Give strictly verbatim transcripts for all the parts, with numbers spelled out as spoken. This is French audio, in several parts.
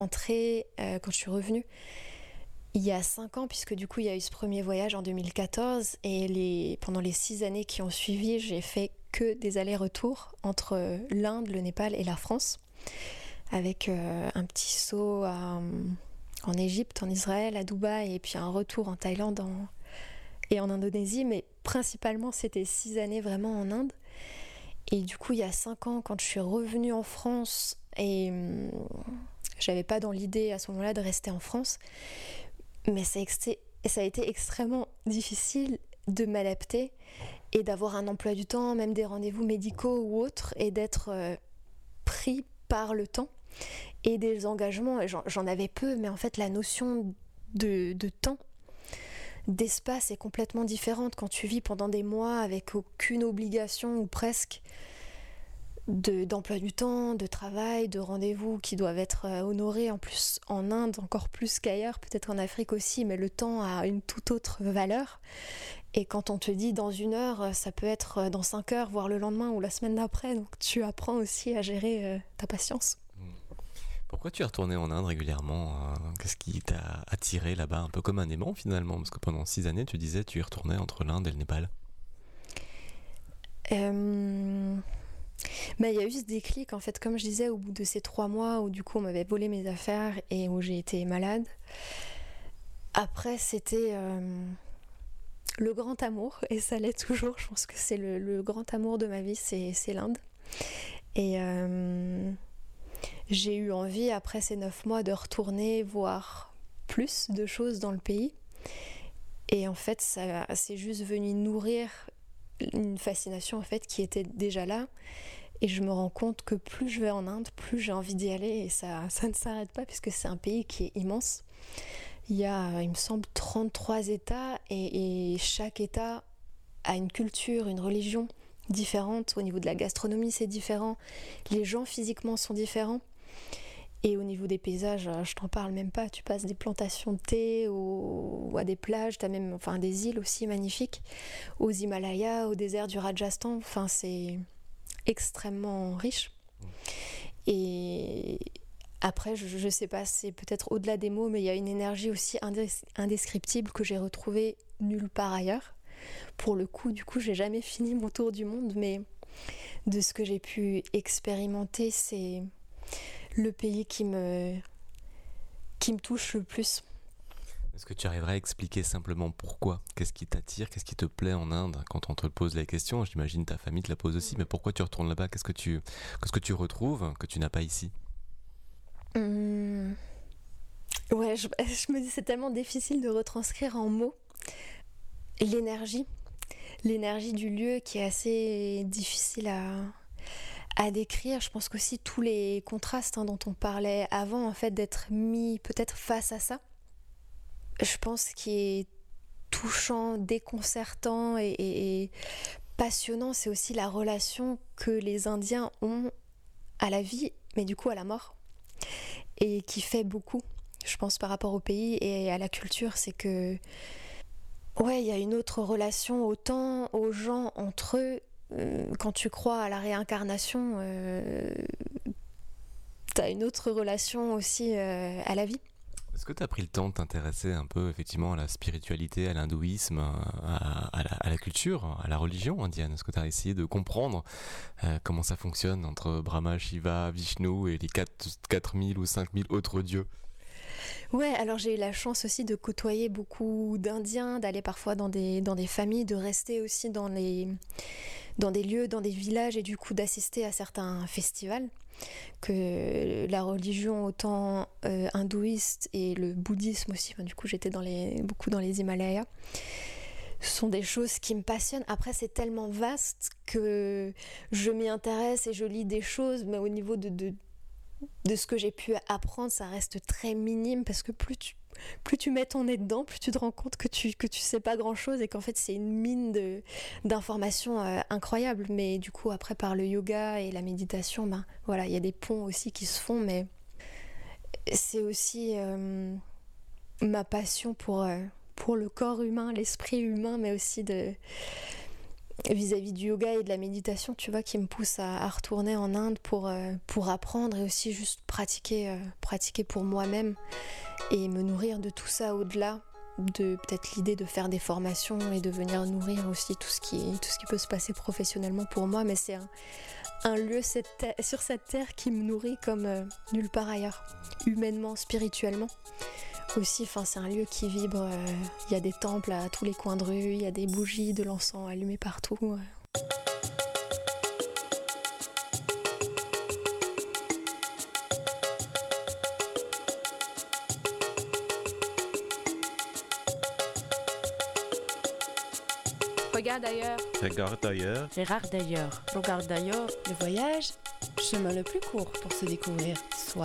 Rentrée, euh, quand je suis revenue, il y a cinq ans, puisque du coup il y a eu ce premier voyage en deux mille quatorze, et les, pendant les six années qui ont suivi, j'ai fait que des allers-retours entre l'Inde, le Népal et la France, avec euh, un petit saut à, en Égypte, en Israël, à Dubaï, et puis un retour en Thaïlande en, et en Indonésie, mais principalement c'était six années vraiment en Inde. Et du coup il y a cinq ans, quand je suis revenue en France, et hum, j'avais pas dans l'idée à ce moment-là de rester en France, mais ça a, ex- ça a été extrêmement difficile de m'adapter et d'avoir un emploi du temps, même des rendez-vous médicaux ou autres, et d'être euh, pris par le temps et des engagements. J'en, j'en avais peu, mais en fait la notion de, de temps, d'espace est complètement différente quand tu vis pendant des mois avec aucune obligation ou presque de, d'emploi du temps, de travail, de rendez-vous qui doivent être euh, honorés, en plus en Inde encore plus qu'ailleurs, peut-être en Afrique aussi, mais le temps a une toute autre valeur. Et quand on te dit dans une heure, ça peut être dans cinq heures, voire le lendemain ou la semaine d'après, donc tu apprends aussi à gérer euh, ta patience. Pourquoi tu es retourné en Inde régulièrement euh, Qu'est-ce qui t'a attiré là-bas, un peu comme un aimant finalement? Parce que pendant six années, tu disais tu y retournais entre l'Inde et le Népal. Euh... Mais il y a eu ce déclic, en fait, comme je disais, au bout de ces trois mois où du coup on m'avait volé mes affaires et où j'ai été malade. Après, c'était euh, le grand amour, et ça l'est toujours. Je pense que c'est le, le grand amour de ma vie, c'est, c'est l'Inde. Et euh, j'ai eu envie, après ces neuf mois, de retourner voir plus de choses dans le pays. Et en fait, ça, c'est juste venu nourrir une fascination en fait qui était déjà là. Et je me rends compte que plus je vais en Inde, plus j'ai envie d'y aller, et ça, ça ne s'arrête pas puisque c'est un pays qui est immense. Il y a, il me semble, trente-trois États, et, et chaque État a une culture, une religion différente. Au niveau de la gastronomie, c'est différent. Les gens physiquement sont différents. Et au niveau des paysages, je t'en parle même pas. Tu passes des plantations de thé ou, ou à des plages, t'as même, enfin, des îles aussi magnifiques, aux Himalayas, au désert du Rajasthan. Enfin, c'est extrêmement riche. Et après, je, je sais pas, c'est peut-être au-delà des mots, mais il y a une énergie aussi indés- indescriptible que j'ai retrouvée nulle part ailleurs. Pour le coup, du coup, j'ai jamais fini mon tour du monde, mais de ce que j'ai pu expérimenter, c'est le pays qui me, qui me touche le plus. Est-ce que tu arriverais à expliquer simplement pourquoi? Qu'est-ce qui t'attire? Qu'est-ce qui te plaît en Inde quand on te pose la question? J'imagine ta famille te la pose aussi, mais pourquoi tu retournes là-bas? Qu'est-ce que tu, qu'est-ce que tu retrouves que tu n'as pas ici? Hum, Ouais, je, je me dis c'est tellement difficile de retranscrire en mots l'énergie, l'énergie du lieu qui est assez difficile à, à décrire. Je pense qu'aussi tous les contrastes hein, dont on parlait avant, en fait, d'être mis peut-être face à ça, je pense qu'il est touchant, déconcertant et, et- et passionnant, c'est aussi la relation que les Indiens ont à la vie, mais du coup à la mort, et qui fait beaucoup, je pense, par rapport au pays et à la culture. C'est que, ouais, il y a une autre relation au temps, aux gens, entre eux. Euh, Quand tu crois à la réincarnation, euh, t'as une autre relation aussi euh, à la vie. Est-ce que tu as pris le temps de t'intéresser un peu effectivement à la spiritualité, à l'hindouisme, à, à la, à la culture, à la religion indienne? Est-ce que tu as essayé de comprendre euh, comment ça fonctionne entre Brahma, Shiva, Vishnu et les quatre mille ou cinq mille autres dieux? Ouais, alors j'ai eu la chance aussi de côtoyer beaucoup d'Indiens, d'aller parfois dans des, dans des familles, de rester aussi dans, les, dans des lieux, dans des villages, et du coup d'assister à certains festivals. Que la religion autant euh, hindouiste et le bouddhisme aussi, enfin, du coup j'étais dans les, beaucoup dans les Himalayas, ce sont des choses qui me passionnent. Après c'est tellement vaste que je m'y intéresse et je lis des choses, mais au niveau de, de, de ce que j'ai pu apprendre, ça reste très minime, parce que plus tu, plus tu mets ton nez dedans, plus tu te rends compte que tu, que tu sais pas grand chose, et qu'en fait c'est une mine de, d'informations euh, incroyables. Mais du coup après par le yoga et la méditation, ben voilà, il y a des ponts aussi qui se font, mais c'est aussi euh, ma passion pour, euh, pour le corps humain, l'esprit humain, mais aussi de, vis-à-vis du yoga et de la méditation, tu vois, qui me pousse à, à retourner en Inde pour, euh, pour apprendre et aussi juste pratiquer, euh, pratiquer pour moi-même et me nourrir de tout ça au-delà de peut-être l'idée de faire des formations et de venir nourrir aussi tout ce qui, tout ce qui peut se passer professionnellement pour moi. Mais c'est un, un lieu cette terre, sur cette terre qui me nourrit comme euh, nulle part ailleurs, humainement, spirituellement. Aussi, enfin, c'est un lieu qui vibre, il euh, y a des temples à tous les coins de rue, il y a des bougies, de l'encens allumé partout. Euh. Regarde ailleurs. Regarde ailleurs. Regarde ailleurs. Regarde ailleurs. Le voyage, chemin le plus court pour se découvrir soi.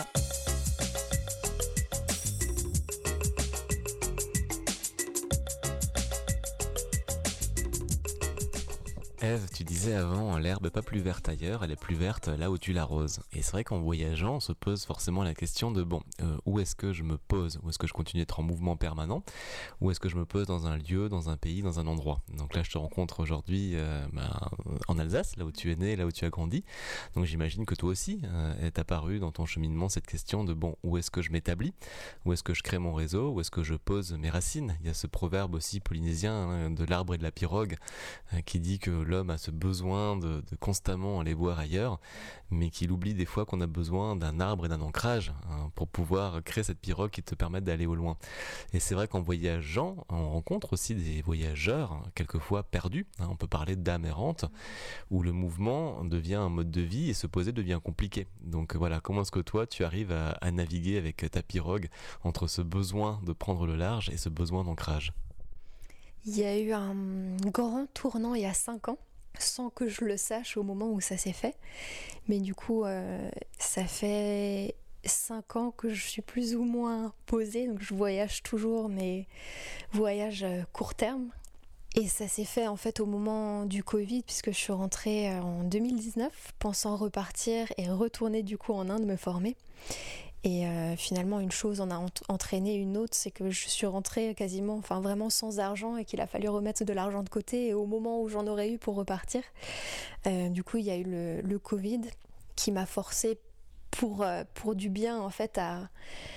Ève, tu disais avant, l'herbe n'est pas plus verte ailleurs, elle est plus verte là où tu l'arroses. Et c'est vrai qu'en voyageant, on se pose forcément la question de, bon, euh, où est-ce que je me pose? Où est-ce que je continue d'être en mouvement permanent? Où est-ce que je me pose dans un lieu, dans un pays, dans un endroit? Donc là, je te rencontre aujourd'hui euh, ben, en Alsace, là où tu es né, là où tu as grandi. Donc j'imagine que toi aussi, euh, est apparue dans ton cheminement cette question de, bon, où est-ce que je m'établis? Où est-ce que je crée mon réseau? Où est-ce que je pose mes racines? Il y a ce proverbe aussi polynésien hein, de l'arbre et de la pirogue euh, qui dit que l'homme a ce besoin de, de constamment aller voir ailleurs, mais qu'il oublie des fois qu'on a besoin d'un arbre et d'un ancrage hein, pour pouvoir créer cette pirogue qui te permette d'aller au loin. Et c'est vrai qu'en voyageant, on rencontre aussi des voyageurs, quelquefois perdus, hein, on peut parler d'âme errante, où le mouvement devient un mode de vie et se poser devient compliqué. Donc voilà, comment est-ce que toi tu arrives à, à naviguer avec ta pirogue entre ce besoin de prendre le large et ce besoin d'ancrage? Il y a eu un grand tournant il y a cinq ans, sans que je le sache au moment où ça s'est fait. Mais du coup, euh, ça fait cinq ans que je suis plus ou moins posée, donc je voyage toujours, mais voyage court terme. Et ça s'est fait en fait au moment du Covid, puisque je suis rentrée en deux mille dix-neuf, pensant repartir et retourner du coup en Inde me former. Et euh, finalement, une chose en a ent- entraîné une autre, c'est que je suis rentrée quasiment, enfin vraiment sans argent et qu'il a fallu remettre de l'argent de côté. Et au moment où j'en aurais eu pour repartir, euh, du coup, il y a eu le, le Covid qui m'a forcée pour, euh, pour du bien en fait à,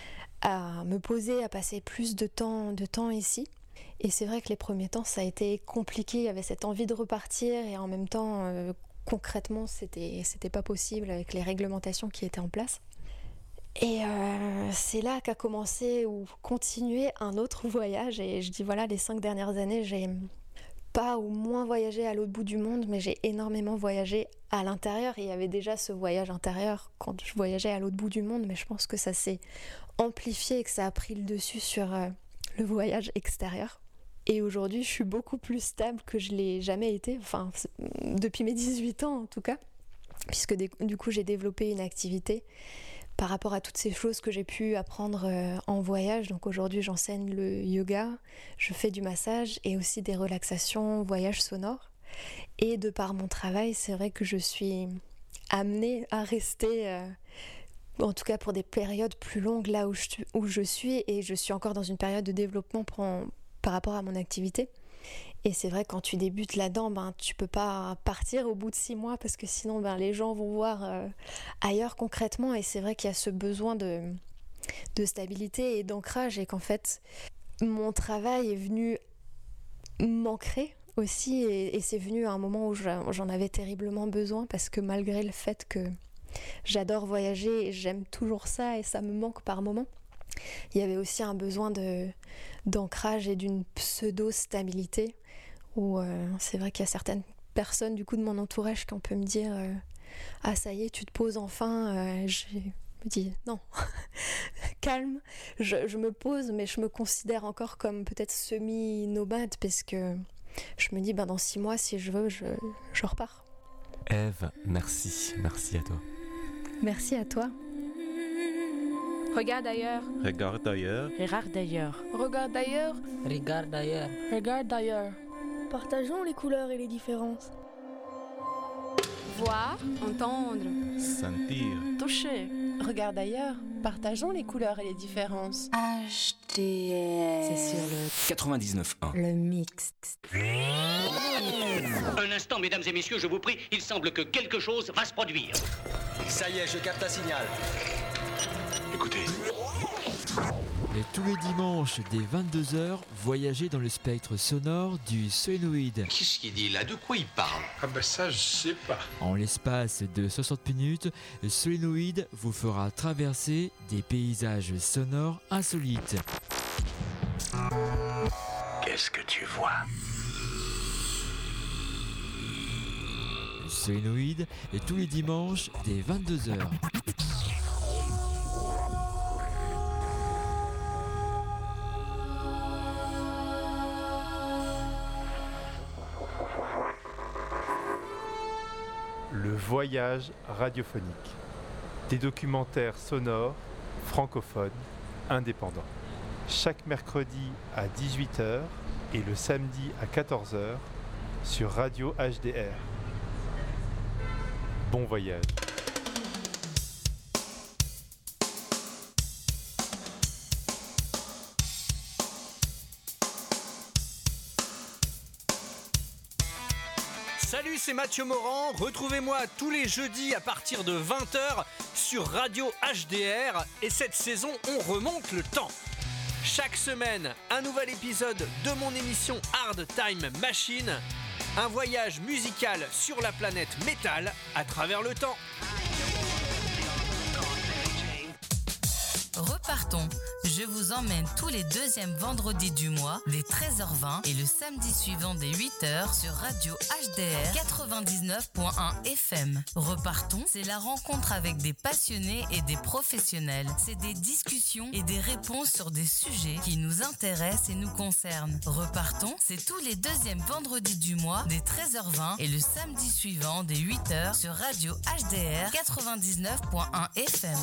à me poser, à passer plus de temps, de temps ici. Et c'est vrai que les premiers temps, ça a été compliqué. Il y avait cette envie de repartir et en même temps, euh, concrètement, c'était, c'était pas possible avec les réglementations qui étaient en place. Et euh, c'est là qu'a commencé ou continué un autre voyage. Et je dis voilà, les cinq dernières années, j'ai pas ou moins voyagé à l'autre bout du monde, mais j'ai énormément voyagé à l'intérieur. Et il y avait déjà ce voyage intérieur quand je voyageais à l'autre bout du monde, mais je pense que ça s'est amplifié et que ça a pris le dessus sur euh, le voyage extérieur. Et aujourd'hui, je suis beaucoup plus stable que je l'ai jamais été, enfin depuis mes dix-huit ans en tout cas, puisque du coup j'ai développé une activité par rapport à toutes ces choses que j'ai pu apprendre euh, en voyage. Donc aujourd'hui, j'enseigne le yoga, je fais du massage et aussi des relaxations, voyages sonores. Et de par mon travail, c'est vrai que je suis amenée à rester, euh, en tout cas pour des périodes plus longues, là où je, où je suis. Et je suis encore dans une période de développement pour en, par rapport à mon activité. Et c'est vrai, quand tu débutes là-dedans, ben, tu peux pas partir au bout de six mois parce que sinon ben, les gens vont voir euh, ailleurs concrètement. Et c'est vrai qu'il y a ce besoin de, de stabilité et d'ancrage et qu'en fait, mon travail est venu m'ancrer aussi et, et c'est venu à un moment où j'en avais terriblement besoin parce que malgré le fait que j'adore voyager et j'aime toujours ça et ça me manque par moments, il y avait aussi un besoin de, d'ancrage et d'une pseudo-stabilité où euh, c'est vrai qu'il y a certaines personnes du coup de mon entourage qui on peut me dire euh, ah ça y est tu te poses enfin, euh, je me dis non calme, je, je me pose mais je me considère encore comme peut-être semi-nomade parce que je me dis ben dans six mois si je veux je, je repars. Ève, merci, merci à toi. Merci à toi. Regarde ailleurs. Regarde ailleurs. Regarde ailleurs. Regarde ailleurs. Regarde ailleurs. Regarde ailleurs. Partageons les couleurs et les différences. Voir, entendre, Sentir. toucher, Regarde ailleurs, partageons les couleurs et les différences. H D R. C'est sur le quatre-vingt-dix-neuf point un. Le mix. Un instant, mesdames et messieurs, je vous prie, il semble que quelque chose va se produire. Ça y est, je capte un signal. Écoutez. Et tous les dimanches dès vingt-deux heures, voyagez dans le spectre sonore du solénoïde. Qu'est-ce qu'il dit là? De quoi il parle? Ah bah ça, je sais pas. En l'espace de soixante minutes, le solénoïde vous fera traverser des paysages sonores insolites. Qu'est-ce que tu vois? Le solénoïde est tous les dimanches dès vingt-deux heures. Le voyage radiophonique. Des documentaires sonores, francophones, indépendants. Chaque mercredi à dix-huit heures et le samedi à quatorze heures sur Radio H D R. Bon voyage. Salut, c'est Mathieu Morand. Retrouvez-moi tous les jeudis à partir de vingt heures sur Radio H D R. Et cette saison, on remonte le temps. Chaque semaine, un nouvel épisode de mon émission Hard Time Machine. Un voyage musical sur la planète métal à travers le temps. Repartons. Je vous emmène tous les deuxièmes vendredis du mois, dès treize heures vingt et le samedi suivant dès huit heures sur Radio H D R quatre-vingt-dix-neuf point un F M. Repartons, c'est la rencontre avec des passionnés et des professionnels. C'est des discussions et des réponses sur des sujets qui nous intéressent et nous concernent. Repartons, c'est tous les deuxièmes vendredis du mois, dès treize heures vingt et le samedi suivant dès huit heures sur Radio H D R quatre-vingt-dix-neuf point un F M.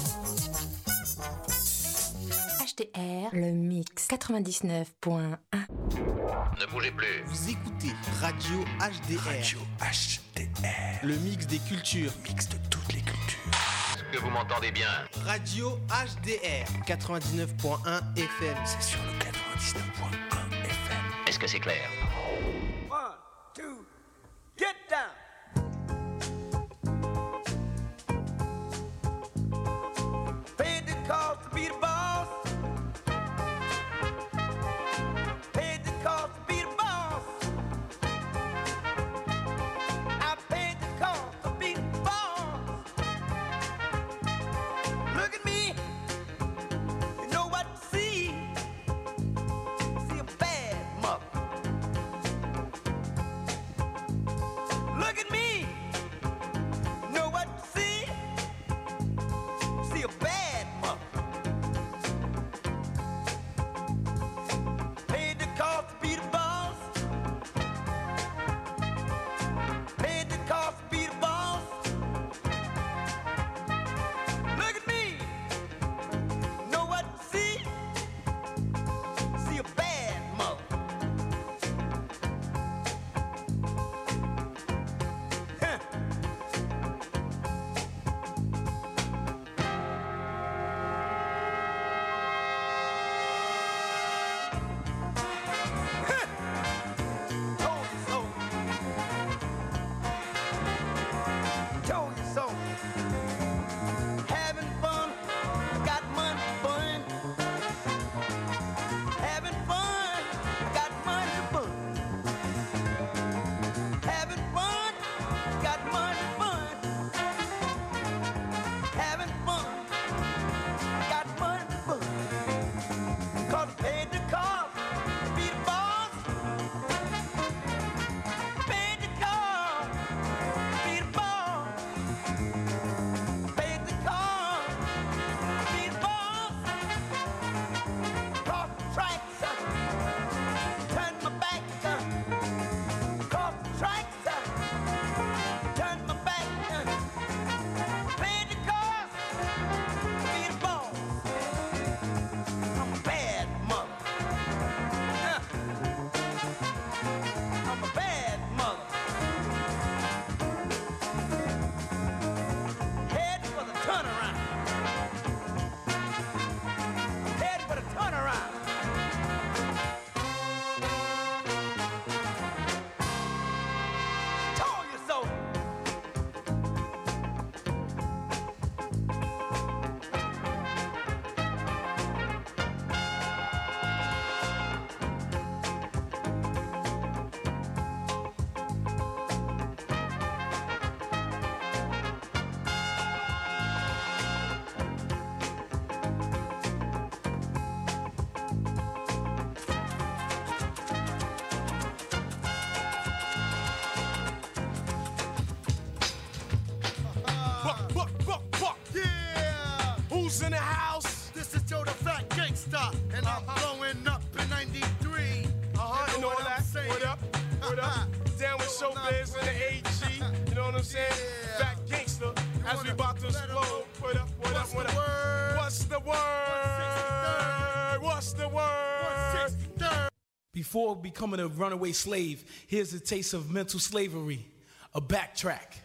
H D R, le mix quatre-vingt-dix-neuf point un. Ne bougez plus. Vous écoutez Radio H D R. Radio H D R. Le mix des cultures. Mix de toutes les cultures. Est-ce que vous m'entendez bien? Radio H D R, quatre-vingt-dix-neuf point un F M. C'est sur le quatre-vingt-dix-neuf point un F M. Est-ce que c'est clair? One, two, get down! Cost to be the boss. Paid the cost to be the boss. I paid the cost to be the boss. Look at me. You know what to see. See a bad mother. gangster, and I'm blowing up in ninety-three. Uh-huh, you know and all what that. I'm saying? What up? What up? Down with showbiz and the A G. You know what I'm saying? Yeah. Fat gangster, as we about to explode. What up? What up? What up? What's the word? What's the word? Before becoming a runaway slave, here's a taste of mental slavery, a backtrack.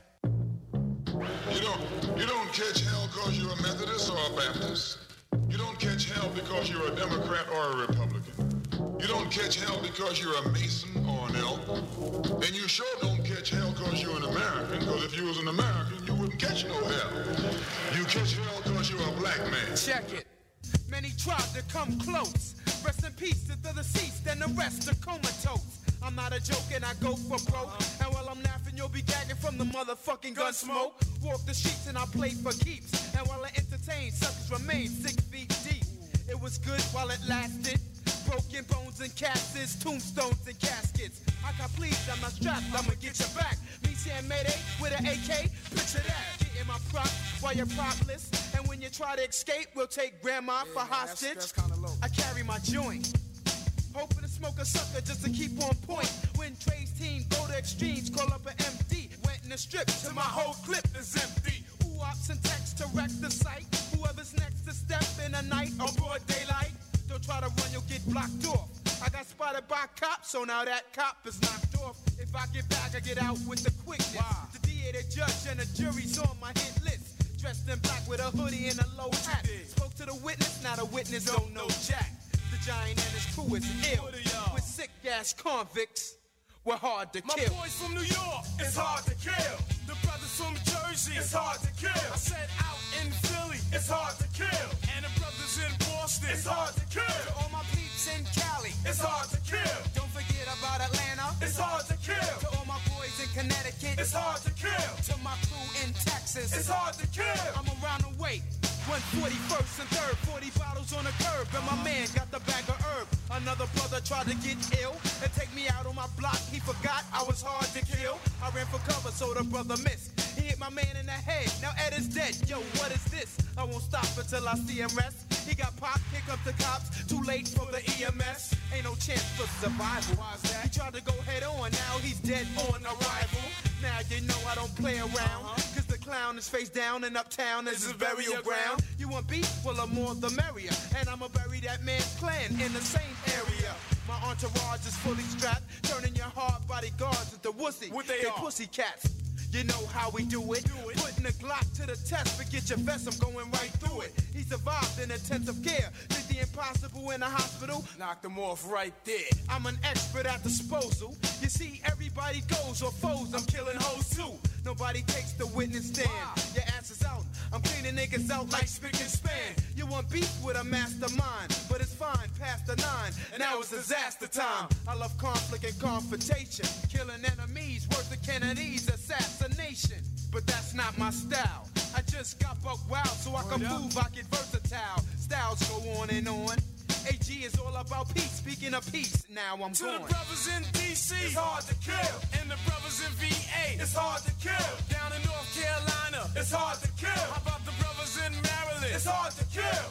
You don't, you don't catch hell because you're a Methodist or a Baptist. You don't catch hell because you're a Democrat or a Republican. You don't catch hell because you're a Mason or an elk. And you sure don't catch hell because you're an American, because if you was an American, you wouldn't catch no hell. You catch hell because you're a black man. Check it. Many tried to come close. Rest in peace to the deceased and the rest are comatose. I'm not a joke and I go for broke. And while I'm laughing, you'll be gagging from the motherfucking gun smoke. Walk the streets and I play for keeps. And while I entertain, suckers remain six feet deep. It was good while it lasted. Broken bones and casts, tombstones and caskets. I got pleased, I'm not strapped, I'ma get you back. Me saying Mayday with an A K, picture that. Getting my prop while you're propless. And when you try to escape, we'll take grandma yeah, for hostage. That's, that's kinda low. I carry my joint. Hoping to smoke a sucker just to keep on point. When Trey's team go to extremes, call up an M D. Went in the strip till my whole clip is empty. Ooh-ops and text to wreck the site. Whoever's next to step in the night or broad daylight. Don't try to run, you'll get blocked off. I got spotted by cops, so now that cop is knocked off. If I get back, I get out with the quickness. Wow. The D A, the judge, and the jury's on my hit list. Dressed in black with a hoodie and a low hat. Spoke to the witness, now the witness don't know jack. The giant and his crew is ill. With sick-ass convicts, we're hard to My kill. boys from New York, it's hard to kill. The brothers from Jersey, it's hard to kill. I said out in Philly, it's hard to kill. And the brothers in Boston, it's hard to kill. To all my peeps in Cali, it's hard to kill. Don't forget about Atlanta, it's hard to kill. To all my boys in Connecticut, it's hard to kill. To my crew in Texas, it's hard to kill. I'm around the way. one forty-first and third, forty bottles on the curb, and my man got the bag of herb. Another brother tried to get ill and take me out on my block. He forgot I was hard to kill. I ran for cover, so the brother missed. He hit my man in the head. Now Ed is dead. Yo, what is this? I won't stop until I see him rest. He got popped, here comes the cops. Too late for the E M S. Ain't no chance for survival. Why's that? He tried to go head on, now he's dead on arrival. Now you know I don't play around. Cause the clown is face down and uptown is his burial ground. You want beef? Well, the more the merrier. And I'ma bury that man's clan in the same area. My entourage is fully strapped, turning your hard bodyguards into wussy. What they they are? Pussy cats. You know how we do it. do it. Putting the Glock to the test. Forget your vest, I'm going right through it. He survived in intensive care. Did the impossible in the hospital. Knocked them off right there. I'm an expert at disposal. You see, everybody goes or foes. I'm killing hoes too. Nobody takes the witness stand. Wow. Your ass is out. I'm cleaning niggas out like spick and span. You want beef with a mastermind, but it's fine past the nine. Now it's disaster time. I love conflict and confrontation. Killing enemies, worth the Kennedy's assassination. But that's not my style. I just got buck wild, so I can move, I get versatile. Styles go on and on. A G is all about peace. Speaking of peace, now I'm to going. To the brothers in D C, it's hard to kill. And the brothers in V A, it's hard to kill. Down in North Carolina, it's hard to kill. How about the brothers in Maryland? It's hard to kill.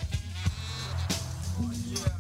Oh, yeah.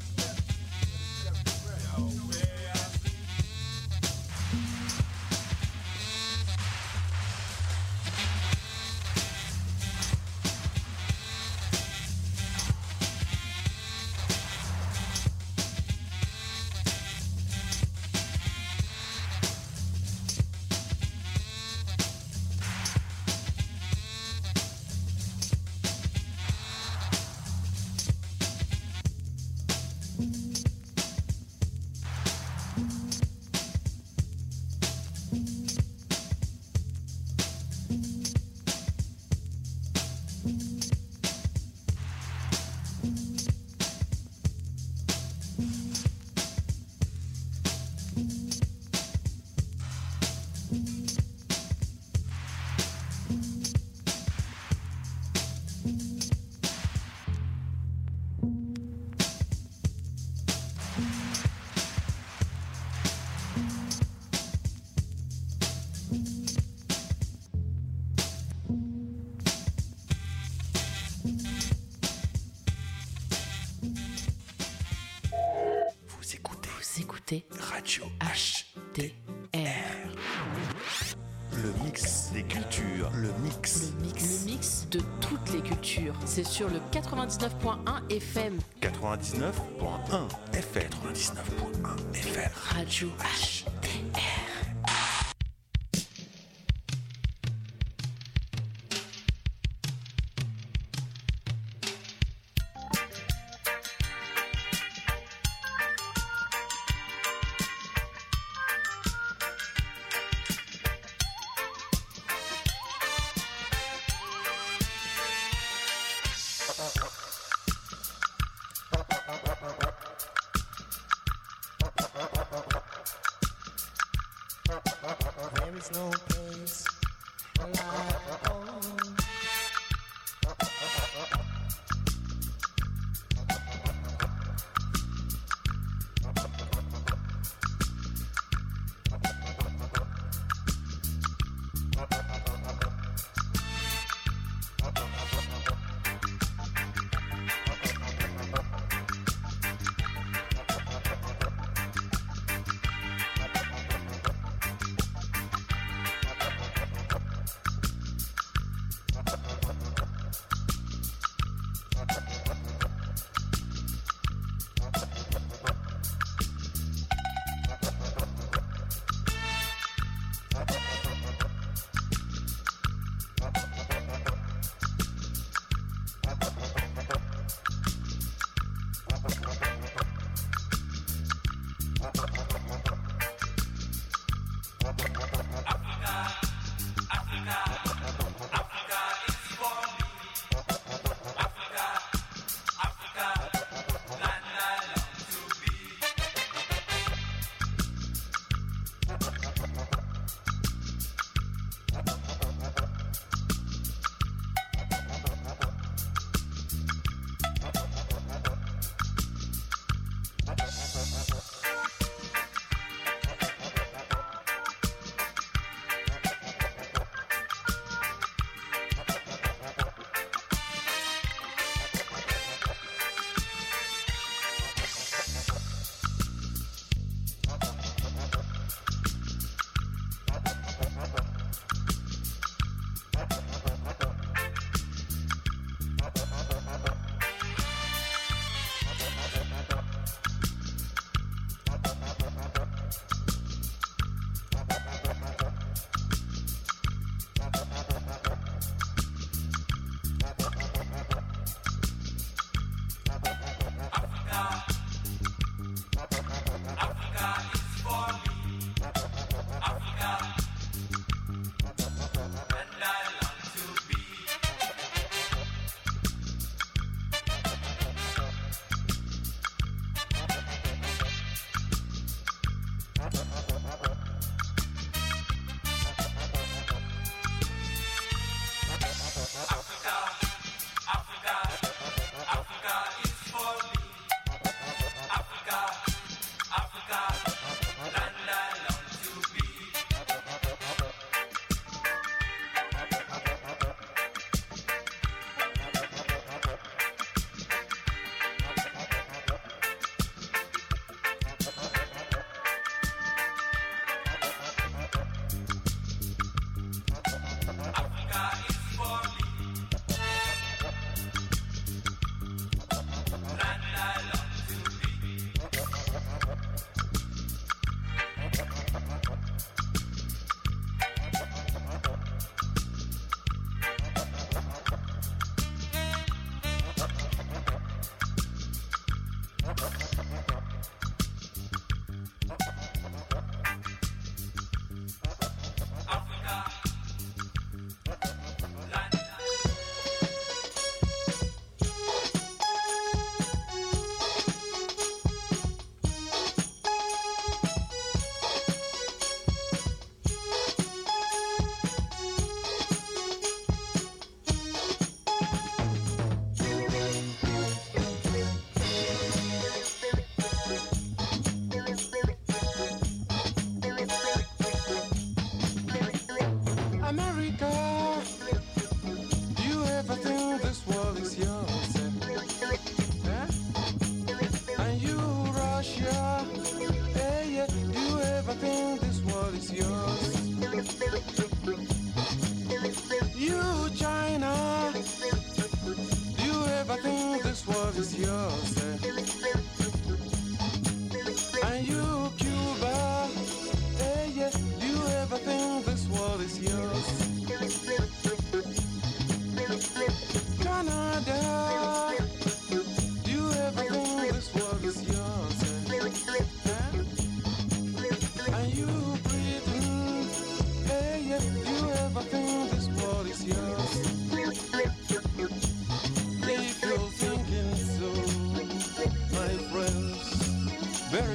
écoutez Radio H D R. Le mix des cultures. Le mix. Le mix. Le mix de toutes les cultures. C'est sur le quatre-vingt-dix-neuf point un F M. quatre-vingt-dix-neuf point un F M. quatre-vingt-dix-neuf point un F M. Radio H D R.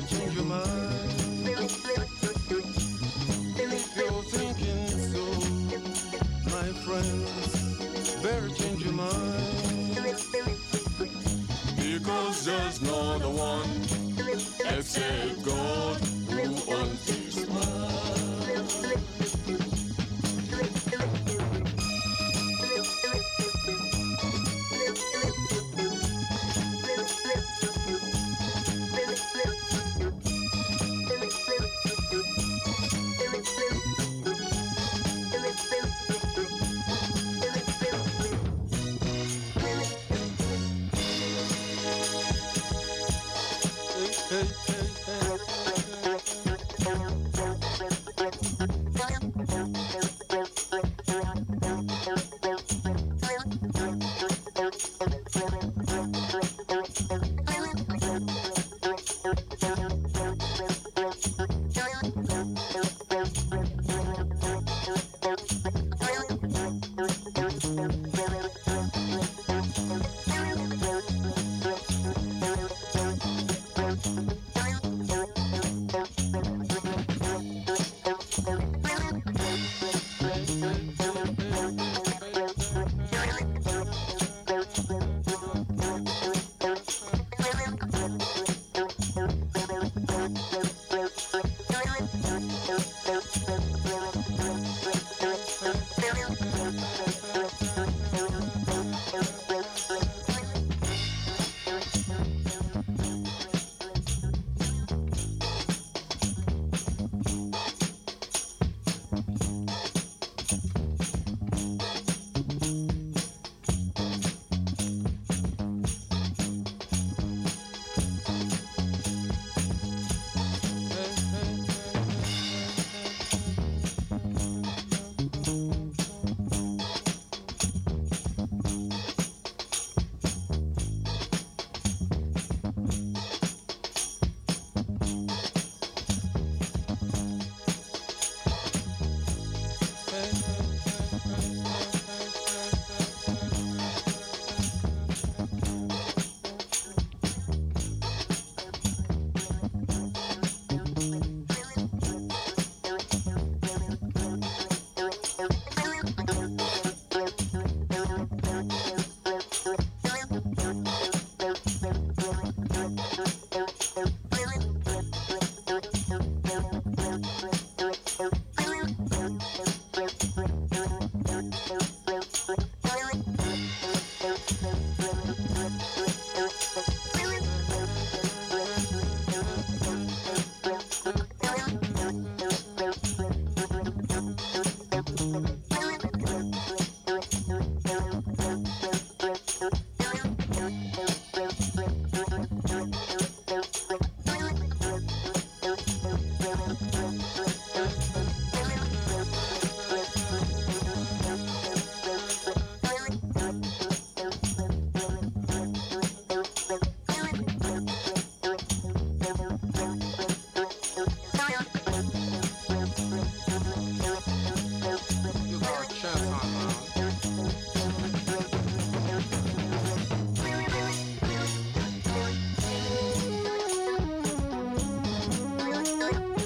change your mind. If you're thinking so, my friends, better change your mind. Because there's no the one except God who owns this world. Hey.